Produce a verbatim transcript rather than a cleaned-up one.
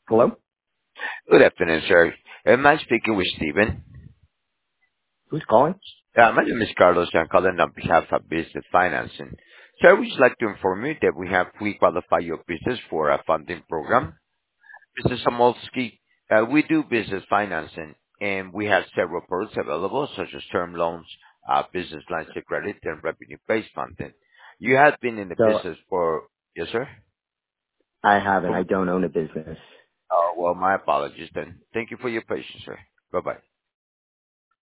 Hello? Good afternoon, sir. Am I speaking with Stephen? Who's calling? Uh, My name is Carlos. I'm calling on behalf of Business Financing. Sir, I would just like to inform you that we have pre-qualified your business for a funding program. Mister Samolsky, uh, we do business financing, and we have several products available, such as term loans, uh, business lines of credit, and revenue-based funding. You have been in the So business for... Yes, sir? I haven't. I For, don't own a business. oh, well, my apologies then. Thank you for your patience, sir. Bye-bye.